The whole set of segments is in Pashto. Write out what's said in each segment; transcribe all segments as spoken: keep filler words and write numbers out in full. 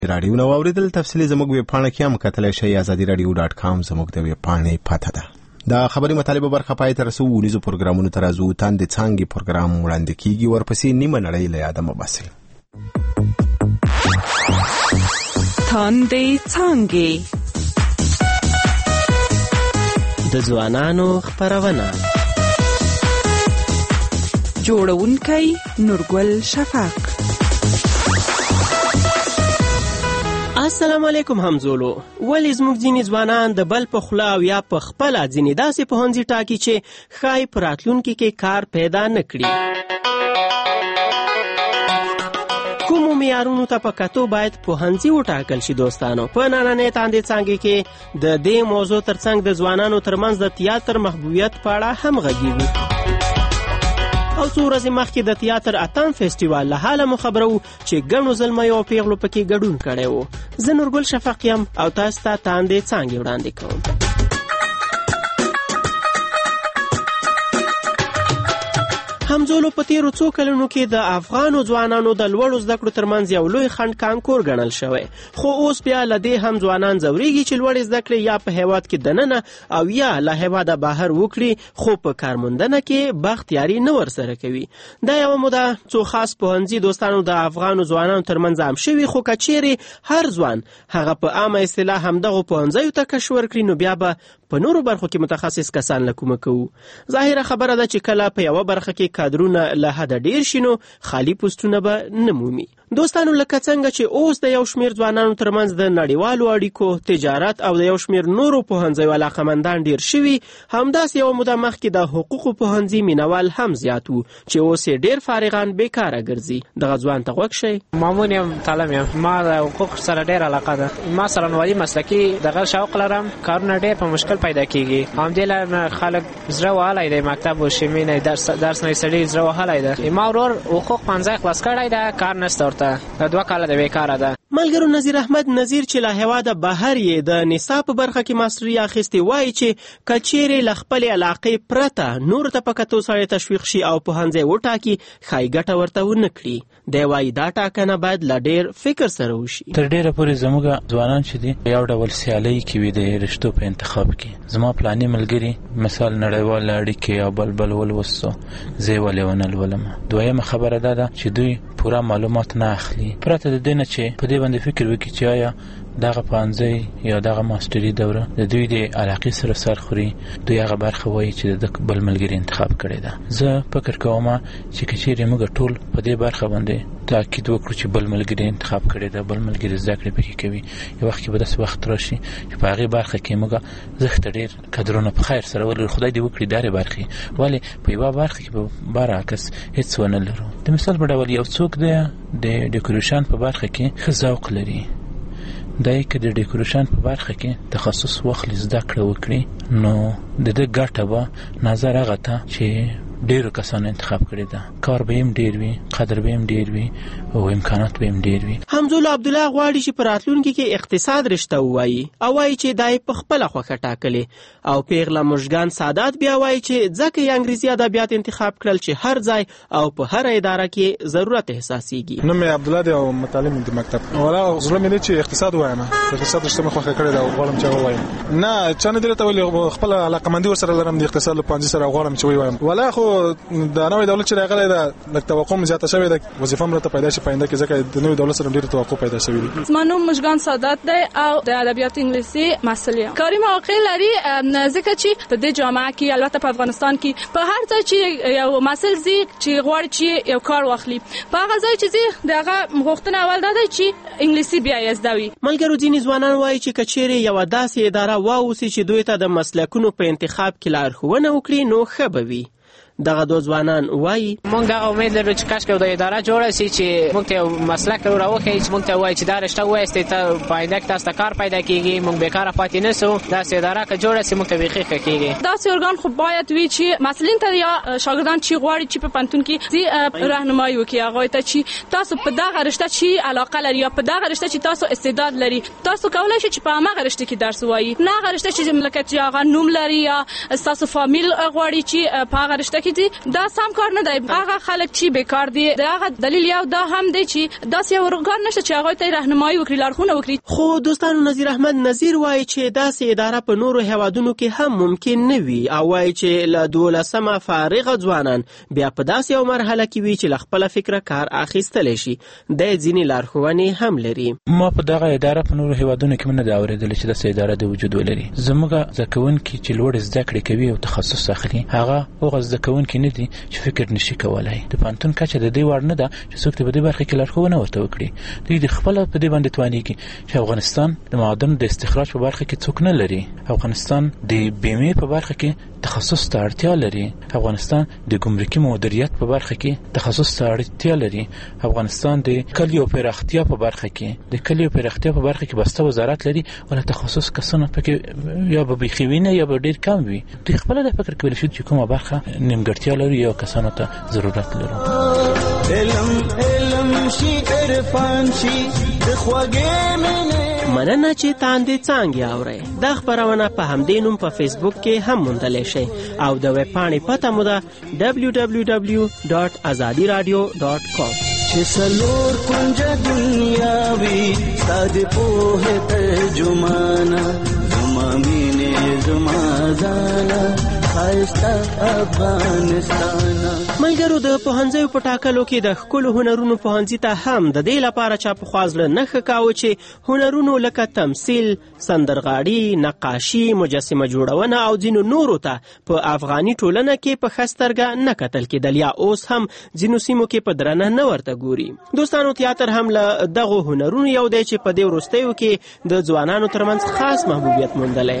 راډیو نو اوریدل تفصیلی زموږ ویب پاڼه کې هم کتلی شئ ازادي رادیو ډاټ کام زموږ د ویب پاڼې پته ده. دا خبري مطالبه برخه پای ته رسو ونیزو پروګرامونو ته راځو. تاندې څانګې پروګرام وړاندې کیږي ورپسې نیمه نړۍ له یاده مه باسئ. تاندې څانګې د ځوانانو خپرونه جوړونکی نورګل شفق. السلام علیکم همزولو. ولی زموږ ځینې ځوانان د بل په خوله او یا په خپله ځینې داسې پوهنځي ټاکي چې ښایي په راتلونکي کې کار پیدا نه کړي. کومو معیارونو ته په کتو باید پوهنځي وټاکل شي دوستانو؟ په نننۍ تاندې څانګې کې د دې موضوع ترڅنګ د ځوانانو ترمنځ د تیاتر محبوبیت په اړه هم غږیږو. او څو ورځې مخکې د تیاتر اتم فیسټیوال له حاله مو خبرو چې ګڼو زلمیو او پیغلو پکې ګډون کړی و. زه نورګل شفق یم او تاسو ته تاندې څانګې وړاندې کوم. همزولو په تیرو څو کلونو کې د افغانو ځوانانو د لوړو زده کړو ترمنځ یو لوی خنډ کانکور ګڼل شوی، خو اوس بیا له دې هم ځوانان ځورېږي چې لوړې زده کړې یا په هیواد کې دننه او یا له هیواده بهر وکړي، خو په کارموندنه کې بختیاري نه ورسره کوي. دا یوه موده څو خاص پوهنځي دوستانو د افغانو ځوانانو ترمنځ عام شوي، خو که چیرې هر ځوان هغه په عامه اصطلاح همدغو پوهنځیو ته کش ورکړي نو بیا به په نورو برخو کې متخصص کسان له کومه کوو. ظاهره خبره ده چې کله په یوه برخه کې کادرونه له حده ډیر شي نو خالی پوسټونه به نه مومي. دوستانو لکه څنګه چې اوس د یو شمیر ځوانانو ترمنځ د نړیوالو اړیکو، تجارت او د یو شمیر نورو پوهنځیو علاقمندان ډیر شوي، همداسې یوه موده مخکې د حقوقو پوهنځي مینوال هم زیات وو چې اوس یې ډیر فارغان بیکاره ګرځي. دغه ځوان ته غوږ شئ. مامون یم، طالب یم. ما د حقوق سره ډیر علاقه ده. ما څرنوالي مسلکي دغه شوق لرم. کارونه ډیر په مشکل پیدا کیږي. همدې لپاره خلک زړه وهلی دی مکتب و شمینه درس درس نه سړي زړه وهلی دی. ما ورور حقوق پنځه خلاص کړی ده، کار نشته ورته، د دوه کاله د بیکاره ده. ملګرو نظیر احمد نظیر چې له هیواده بهر یې د نصاب په برخه کې ماستري اخیستې وایي چې که چیرې له خپلې علاقې پرته نورو ته په کتو سړی تشویق شي او پوهنځی وټاکي ښایي ګټه ورته ونه کړي. دی وایي دا ټاکنه باید له ډېر فکر سره وشي. تر ډېره پورې زموږ ځوانان چې دي یو ډول سیالۍ کې وي د رشتو په انتخاب کې. زما پلاني ملګري مثال نړیواله اړیکې او بل بل ولوسو، زه یې ولې ونه لولم. دویمه خبره دا ده چې دوی پوره معلومات نه اخلي، پرته د دې نه چې په دې باندې فکر وکړي چې آیا دغه پوهنځی یا دغه ماستري دوره د دوی د علاقې سره سر خوري، دوی هغه برخه وایي چې د بل ملګري انتخاب کړی ده. زه فکر کوم چې که چیرې موږ ټول په دې برخه باندې تاکید وکړو چې بل ملګري انتخاب کړی ده، بل ملګري زده کړې پکې کوي، یو وخت کې به داسې وخت راشي چې په هغې برخه کې موږ زښته ډېر کدرونه په خیر سره ولرو. خدای دې وکړي دارې برخې، ولې په یوه برخه کې به برعکس هېڅ ونه لرو. د مثال په ډول یو څوک دی د ډیکوریشن په برخه کې ښه ذوق لري، دا یې که د ډیکوریشن په برخه کې تخصص واخلي، زده کړه وکړي، نو د ده ګټه به نظر هغه ته چې ډیرو کسانو انتخاب کړی ده، کار به هم ډیر وي، قدر به هم ډیر وي او امکانات به هم ډیر وي. همزول عبدالله غواړي چې په راتلونکي کې اقتصاد رشته ووایي او وایي چې دا یې په خپله خوښه ټاکلې. او پیغله مژګان سادات بیا وایي چې ځکه یې انګریزي ادبیات انتخاب کړل چې هر ځای او په هر اداره کې ضرورت احساسېږي. نوم یې عبدالله دی او متعلم د مکتب. ولا زړه مې دی چې اقتصاد ووایم، اقتصاد رشته مې خوښه کړې ده او غواړم چې ووایم. نه چا نه دی راته ویلي، خپل علاقمندي ورسره لرم د اقتصاد له پوهنځي سره غواړم چې ووایم. ولا خو د نوې دولت چې راغلی ده لږ توقع مې زیاته شوې ده، وظیفه هم راته پیدا شي په آینده کې، ځکه د نوې دولت سره ډېره توقع پیدا شوې ده. زما نوم مژګان سادات دی او د ادبیات انګلیسي محصل یم. کاري مواقع لري ځکه چې په دې جامعه کې البته په افغانستان کې په هر ځای چې یو محصل ځي چې غواړي چې یو کار واخلي، په هغه ځای چې ځي دغه غوښتنه اول دا ده چې انګلیسي بیا یې زده وي. ملګرو ځینې ځوانان وایي چې که چیرې یوه داسې اداره واوسي چې دوی ته د مسلکونو په انتخاب کې لارښوونه وکړي نو ښه به وي. دغه دو ځوانان وایي موږ دغه امید لرو چې کاش کې د اداره جوړه شي چې موږ ته مسلک راوخی، چې موږ ته وایي چې دا رشته وایسته ته په آینده کې تاسو ته کار پیدا کیږي، موږ بیکاره پاتې نه سو. داسې اداره که جوړه شي موږ ته بیخي ښه کیږي. داسې ارګان خو باید وي چې مسلین ته یا شاګردان چې غواړي چې په پنتون کې زی راهنمایي وکړي هغه ته چې تاسو په دغه رشته چې علاقه لري یا په دغه رشته چې تاسو استعداد لري، تاسو کولای شئ چې په هغه رشته کې درس ووایي، نه هغه رشته چې مملکت یا هغه نوم لري یا تاسو فامیل غواړي چې په هغه رشته لاره کې دي دا سم کار نه دی. هغه خلک چې بیکار دي دغه دلیل یو دا هم دی چې داسې یو ارګان نشته چې هغه ته راهنمایي وکړي، لارښوونه وکړي. خو دوستانو نظیر احمد نظیر وایي چې داسې اداره په نورو هیوادونو کې هم ممکن نه وي او وایي چې له دولسمه فارغه ځوانان بیا په داسې یو مرحله کې وي چې له خپله فکره کار اخیستلی شي. دی ځینې لارښوونې هم لري. ما په دغه اداره په نورو هیوادونو کې نه دا اورېدلی چې داسې اداره د وجود ولري. زموږ زده کوونکي چې لوړې زده کړې کوي او تخصص اخلي هغه هغه زده کوونکي نه دي چې فکر نشي کولی. د پوهنتون کچه د دې وړ نه ده چې څوک په دې برخه کې لارښوونه ورته وکړي. دوی د خپله په دې باندې توانېږي چې افغانستان د معادنو د استخراج په برخه کې څوک نه لري. افغانستان د بیمې په برخه کې تخصص ته اړتیا لري. افغانستان د ګمرکي مدیریت په برخه کې تخصص ته اړتیا لري. افغانستان د کلیو پراختیا په برخه کې د کلیو پراختیا په برخه کې بسته وزارت لري ولا تخصص کسونه پکې یا به بخښوینه یا به ډیر کم وي. دوی خپل د فکر کول شي چې کومه برخه نیمګړتیا لري یا کسانو ته ضرورت لري. علم علم شي عرفان شي د خوږې منه. مننه چې تاندې څانګې اورئ. دا خپرونه په همدې نوم په فیسبوک کې هم موندلی شئ او د ویب پاڼې پته مو ده دبلیو دبلیو دبلیو ډاټ ازادي رادیو ډاټ کام. چې څلور کونجه دنیا وي ستا د پوهې ترجمانه زما مینې زما ځانه ښایسته افغانستانه. ملګرو د پوهنځیو په ټاکلو کې د ښکلو هنرونو پوهنځي ته هم د دې لپاره چا پخوا زړه نه ښه کاوه چې هنرونو لکه تمثیل، سندرغاړي، نقاشي، مجسمه جوړونه او ځینو نورو ته په افغاني ټولنه کې په ښه سترګه نه کتل کېدل یا اوس هم ځینو سیمو کې په درنه نه ورته ګوري. دوستانو تیاتر هم له دغو هنرونو یو دی چې په دې وروستیو کې د ځوانانو ترمنځ خاص محبوبیت موندلی.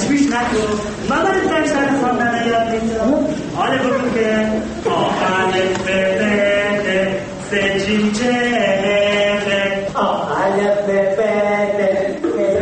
حال بگو که آخر بفته سچین چهره آخر بفته.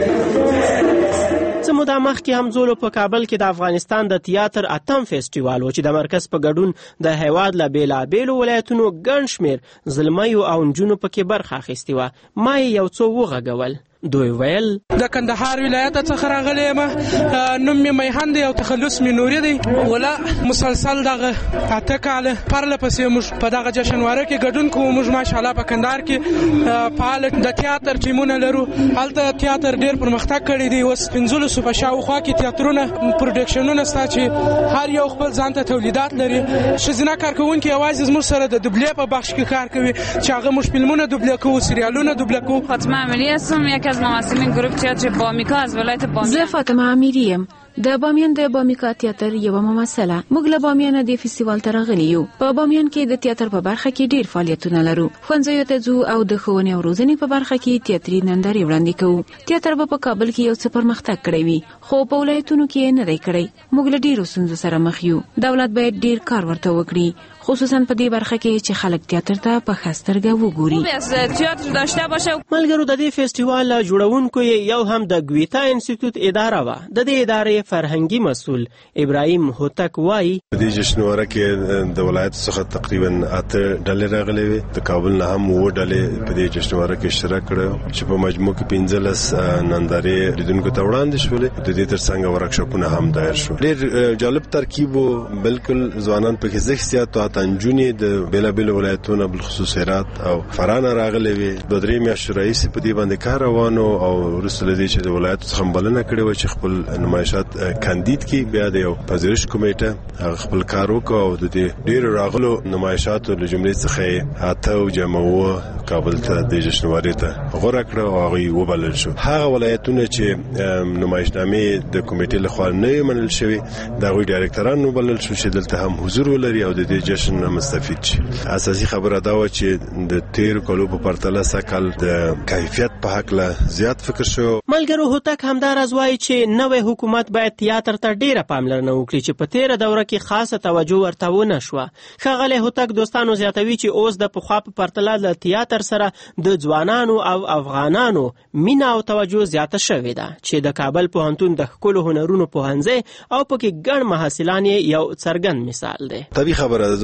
څه موده مخکې هم زولو په کابل کې د افغانستان د تیاتر اتم فیسټیوال و چې د مرکز په ګډون د هیواد له بېلابېلو ولایتونو ګڼ شمېر زلمیو او نجونو پکې برخه اخیستې وه. ما یې یو څو وغږول. دوی ویل د کندهار ولایت څخه راغلی یم، نوم مې میهن دی او تخلص مې نوري دی. ولا مسلسل دغه اته کاله پرله پسې موږ په دغه جشنواره کې ګډون کوو. موږ ماشاءالله په کندهار کې فعال د تیاتر ټیمونه لرو. هلته تیاتر ډېر پرمختګ کړی دی. اوس پنځلسو په شاوخوا کې تیاترونه پروډکشنونه شته چې هر یو خپل ځان ته تولیدات لري. ښځینه کارکوونکي یوازې زموږ سره د دوبلې په بخش کې کار کوي چې هغه موږ فلمونه دوبله کوو، سریالونه دوبله کوو. فاطمه امیری هستم، یک از ممثلین گروه تئاتر بامیکا از ولایت بامیان. زه فاطمه امیری یم، د بامیان د بامیکا تیاتر یوه ممثله. موږ له بامیان د فستیوال ته راغلي یو. په بامیان کې د تیاتر په برخه کې ډیر فعالیتونه لرو. ښوونځیو ته ځو او د ښوونې او روزنې په برخه کې تیاتري نندارې وړاندې کوو. تیاتر به په کابل کې یو څه پرمختګ کړی وي خو په ولایتونو کې نه دی کړی. موږ له ډیرو ستونزو سره مخ یو. دولت باید ډیر کار ورته وکړي، خصوصا په دې برخه کې چې خلک تیاتر ته په ښه سترګه وګوري. تیاتر داشته باشه. ملګرو د دې فستیوال جوړونکو یو هم د ګویتا انسټیټیوټ اداره وه. د دې ادارې فرهنګي مسؤل ابراهیم هوتک وایي په دې جشنواره کې د ولایت څخه تقریبا اته ډلې راغلي وي. د کابل نه هم و ډلې په دې جشنواره کې اشتراک کړو چې په مجموع کې پنځلس نندارې لیدونکو ته وړاندې شولې. د دې ترڅنګ ورکشاپونه هم دایر شو. ډېر جالب ترکیب و. بالکل ځوانان په کې زیات او تنجونی د بیلابیل ولایتونو بالخصوص هرات او فرانه راغلي وي. د درې میاشتې رئیس په دې باندې کار روانو او رسول دي چې د ولایت څخه بلنه کړې و چې خپل نمایشات کاندید کی. بیا د یو پذیرش کمیټه خپل کار وکړ او د دې ډېر راغلو نمایشاتو له جملې څخه اته او جمعو کابل ته د جشنوارې ته غوړه کړ او هغه وبلل شو. هغه ولایتونه چې نمایشنامې د کمیټې لخوا نه منل شوی دا غوي ډایرکټران وبلل شو چې دلته هم حضور ولري او د دې جشن مستفید شي. اساسي خبره دا و چې د تیر کلو په پرتله سکل د کیفیت په حق له زیات فکر شو. ملګرو هوتک همدا راز وایي چې نوې حکومت باید تیاتر ته ډیره پاملرنه وکړي چې په تیره دوره کې خاصه توجه ورته ونه شوه. ښاغلی هوتک دوستانو زیاتوي چې اوس د پخوا په پرتله له تیاتر سره د ځوانانو او افغانانو مینه او توجه زیاته شوې ده چې د کابل پوهنتون د ښکلو هنرونو پوهنځی او پکې ګڼ محصلان یو څرګند مثال دی. طبیعي خبره ده.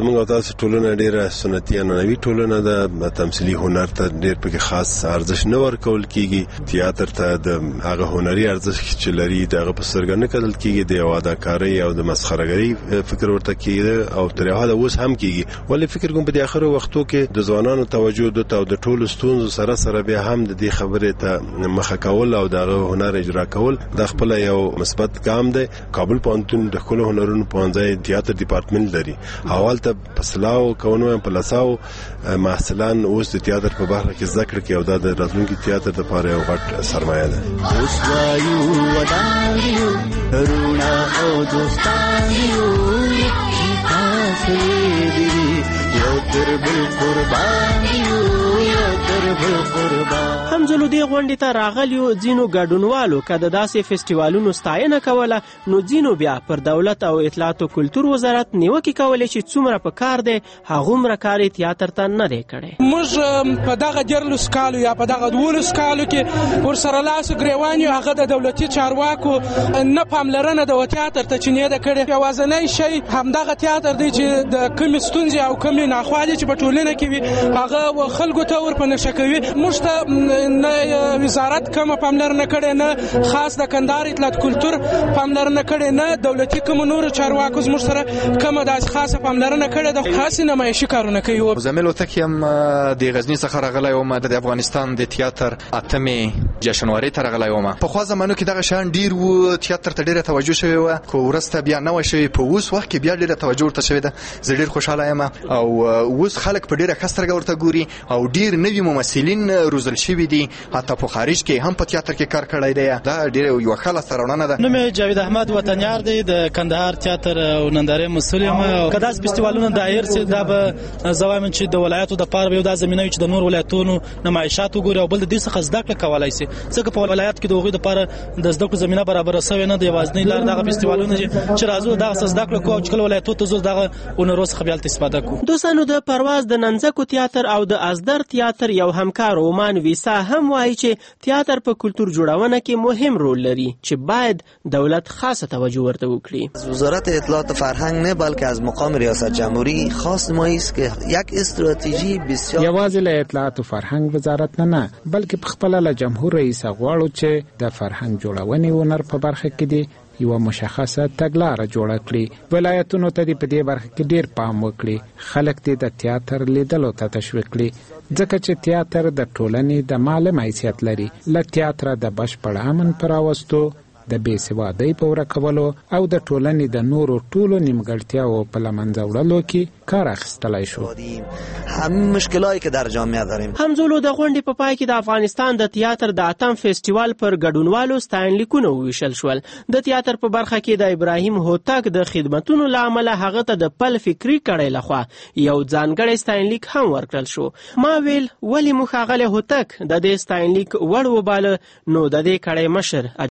زموږ تاسو ټولنه ډیره سنتي عنعنوي ټولنه ده، تمثيلي هنر ته ډیر پکې خاص ارزښت نه ورکول کیږي. تیاتر ته د هغه هنري ارزښت چې لري دغه په سترګه نه کتل کیږي، د اداکارۍ او د مسخرهګری فکر ورته کیږي او تر هغه اوس هم کیږي. ولې فکر کوم په اخر وختو کې د ځوانانو توجه د تو د ټولو ستونزو سره سره بیا هم د دې خبرې ته مخه کول او دغه هنر اجرا کول د خپل یو مثبت ګام دی. کابل پوهنتون د خپل هنرونو پوهنځي تیاتر ډپارټمنټ لري. حواله ته پسلاو کوونو په لاساو محصلان اوس د تیاتر په برخه کې ذکر کوي او د راتلونکي تیاتر د لپاره یو غټ سرمایه ده. اوس وایو ودانیو رونا او دوستانیو تاسو دې یو تر بل قربانیو یو تر بل قربان. همزلو دی غونډې ته راغلیو ځینو ګډونوالو که د داسې فستیوالونو ستاینه کوله، نو ځینو بیا پر دولت او اطلاعات او کلتور وزارت نیوکې کولې چې څومره په کار دی هغومره کار یې تیاتر ته نه دی کړی. موږ په دغه دیارلس کالو یا په دغه دولس کالو کې ورسره لاس ګریوان یو، هغه د دولتي چارواکو نه پاملرنه د تیاتر ته چې نه ده کړې. یوازینی شی همدغه تیاتر دی چې د کومې ستونزې او کومې ناخوالې چې په ټولنه کې وي هغه خلکو ته ور په نښه کوي. موږ ته نه وزارت کومه پاملرنه کړې، نه خاص د کندهار اطلاعات کلتور پاملرنه کړې، نه دولتي کوم نور چارواکو زموږ سره کومه داسې خاصه پاملرنه کړې ده. خاص نمایشي کارونه کوي. زمیل وتک یم د غزنی څخه راغلی وم، د افغانستان د تیاتر اتمې جشنواري ته راغلی وم. په خوا زمانو کې دغه شان ډیر وو، تیاتر ته ډیره توجه شوې وه، خو وروسته بیا نه وه شوې. په اوس وخت کې بیا ډیره توجه ورته شوې ده. زه ډیر خوشحاله یم او اوس خلک په ډیره ښه سترګه ورته ګوري او ډیر نوي ممثلین روزل شوي دي. حتی په خارج کې هم په تیاتر کې کار کړی دی. دا ډیره یو ښه لاسته راوړنه ده. نوم یې جاوید احمد وطنیار دی، د کندهار تیاتر او نندارې مسؤل یم. که داسې فستیوالونه دایر سي دا به زه وایم چې د ولایاتو دپاره به یو دا زمینه وي چې د نور ولایتونو نمایشات وګوري او بل د دې څخه زده کړه کولی سي، ځکه په ولایت کې د هغوی دپاره د زده کړو زمینه برابره سوې نه ده. یوازینۍ لار دغه فستیوالونه چې راځو دغه څه زده کړه کوو او چې کله ولایتونو ته ځو دغه هنرو څخه بیا هلته استفاده کوو. دوستانو د پرواز د ننځکو تیاتر او د ازدر تیاتر یو همکار عمان ویسا هم وایي چې تیاتر په کلتور جوړونه کې مهم رول لري چې باید دولت خاصه توجه ورته وکړي. وزارت اطلاعات و فرهنگ نه بلکه از مقام ریاست جمهوری خواست ما است که یک استراتژی بسیار یوازې له اطلاعات و فرهنگ وزارت نه نه بلکې په خپل له جمهور رئیس غواړو چې د فرهنګ جوړونې هنر په برخه کې دی یو مشخصه تګلاره جوړه کړي. ولایتونو ته په دې برخه کې ډیر پام وکړي. خلک دې د تیاتر لیدلو ته تشویق کړي، ځکه چې تیاتر د ټولنې د معلم حیثیت لري. له تیاتر د بشپړ امن پر راوستو، د بې سوادۍ په ورکولو او د ټولنې د نورو ټولو نیمګړتیاو په له منځه وړلو کې کار اخیستلی شو. هم مشکلایی که در جامعه داریم. همزولو د غونډې په پای کې د افغانستان د تیاتر د اتم فستیوال پر ګډونوالو ستاینلیکونه وویشل شول. د تیاتر په برخه کې د ابراهیم هوتک د خدمتونو له امله هغه ته د پل فکري کړۍ لخوا یو ځانګړی ستاینلیک هم ورکړل شو. ما ویل ولې موږ ښاغلی هوتک د دې ستاینلیک وړ وباله، نو د دې کړۍ مشر